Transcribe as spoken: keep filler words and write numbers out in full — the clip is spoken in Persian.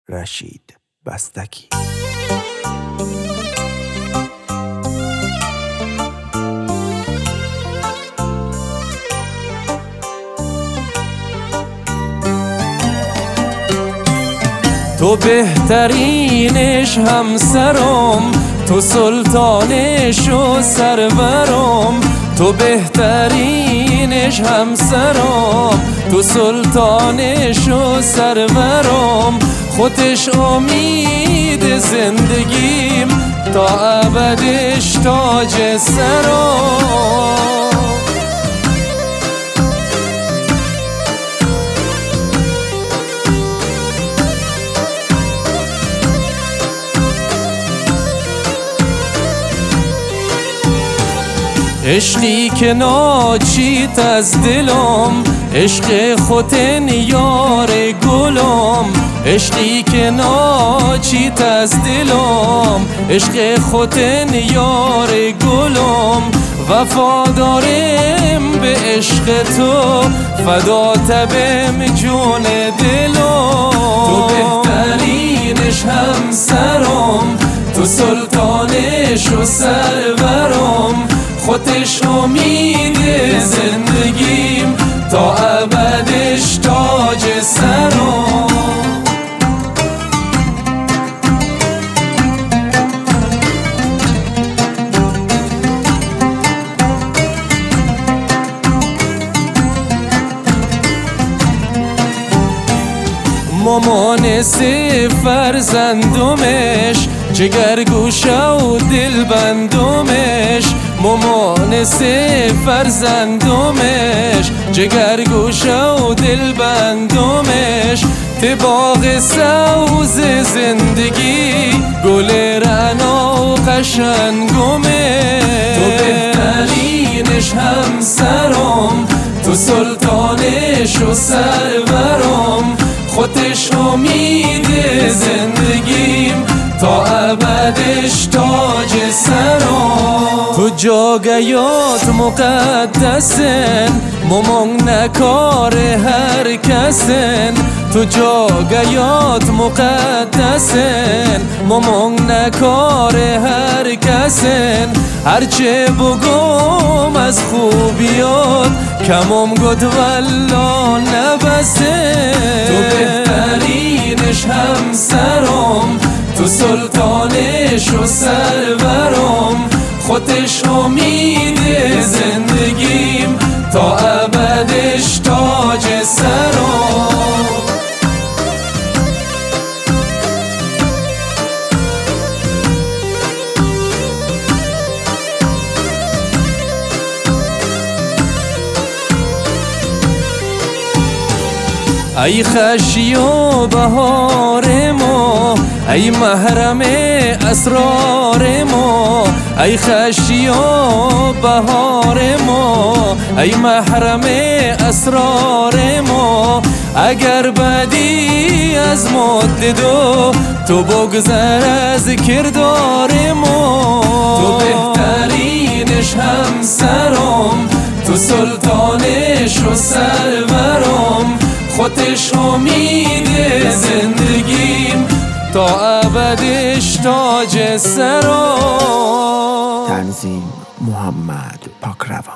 رشید بستکی. تو بهترینش همسرم، تو سلطانش و سرورم. تو بهترینش همسرم، تو سلطانش و سرورم. خودش امید زندگیم، تا ابدش تاج سرم. عشقی که ناچیت از دلم، عشق خودن یار گلم. عشقی که ناچیت از دلم، عشق خودن یار گلم. وفادارم به عشق تو، فدا تبم جون دلم. تو بهترینش همسرم، تو سلطانش و سرورم. خودش امید زندگیم، تا ابدش تاج سرم. مامان سه فرزندمش، جگرگوشه و دل بندمش. مامان سه فرزندمش، جگرگوشه و دل بندمش. ته باغ سوز زندگی، گل رعنا و قشنگمش. تو بهترینش همسرم، تو سلطانش و سرورم. خودش امید زندگیم، تا ابدش تاج سرم. تو جاگیات مقدسن، ممون نکار هر کسن. تو جاگیات مقدسن، ممون نکار هر کسن. هرچه بگم از خوبیات، کمم گد والله نبسن. تو بهترینش همسرم، تو سلطانش و سرورم. خودش امید زندگیم، تا ابدش تاج سرم. ای خشی و بهار ما، ای محرم اسرار ما. ای خشی و بهار ما، ای محرم اسرار ما. اگر بدی از مد دو، تو بگذر از کردار ما. تو بهترینش همسرم، تو سلطانش و سرورم. خودش امید زندگیم، تا ابدش تاج سرم. تنظیم محمد پاکروان.